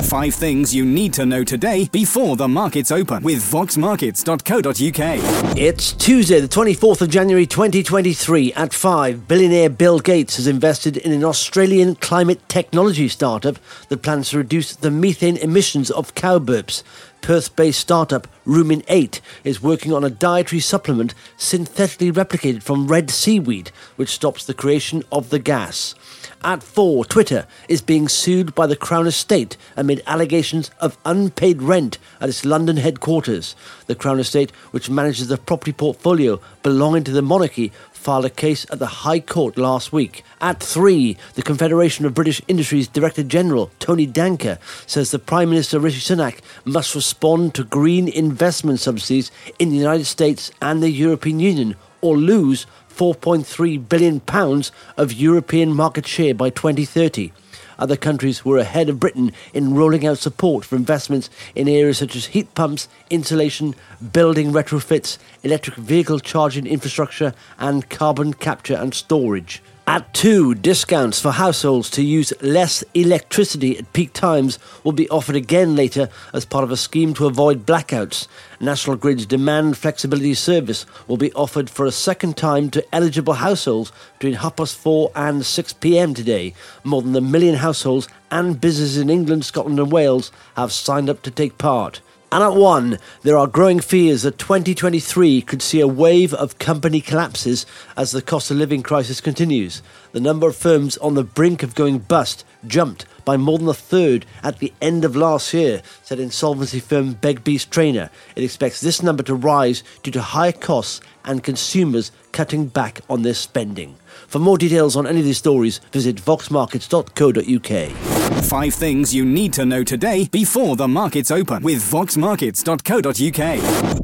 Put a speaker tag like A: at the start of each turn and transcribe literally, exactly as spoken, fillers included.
A: Five things you need to know today before the markets open with vox markets dot co dot uk.
B: It's Tuesday, the twenty-fourth of January twenty twenty-three. At five, billionaire Bill Gates has invested in an Australian climate technology startup that plans to reduce the methane emissions of cow burps. Perth-based startup Rumin eight is working on a dietary supplement synthetically replicated from red seaweed, which stops the creation of the gas. At four, Twitter is being sued by the Crown Estate amid allegations of unpaid rent at its London headquarters. The Crown Estate, which manages the property portfolio belonging to the monarchy, filed a case at the High Court last week. At three, the Confederation of British Industries Director General, Tony Danker, says the Prime Minister Rishi Sunak must respond to green investment subsidies in the United States and the European Union or lose four point three billion pounds of European market share by twenty thirty. Other countries were ahead of Britain in rolling out support for investments in areas such as heat pumps, insulation, building retrofits, electric vehicle charging infrastructure, and carbon capture and storage. At two, discounts for households to use less electricity at peak times will be offered again later as part of a scheme to avoid blackouts. National Grid's demand flexibility service will be offered for a second time to eligible households between half past four and six p.m. today. More than a million households and businesses in England, Scotland and Wales have signed up to take part. And at one, there are growing fears that twenty twenty-three could see a wave of company collapses as the cost of living crisis continues. The number of firms on the brink of going bust jumped by more than a third at the end of last year, said insolvency firm Begbies Traynor. It expects this number to rise due to higher costs and consumers cutting back on their spending. For more details on any of these stories, visit vox markets dot co dot uk.
A: Five things you need to know today before the markets open with vox markets dot co dot uk.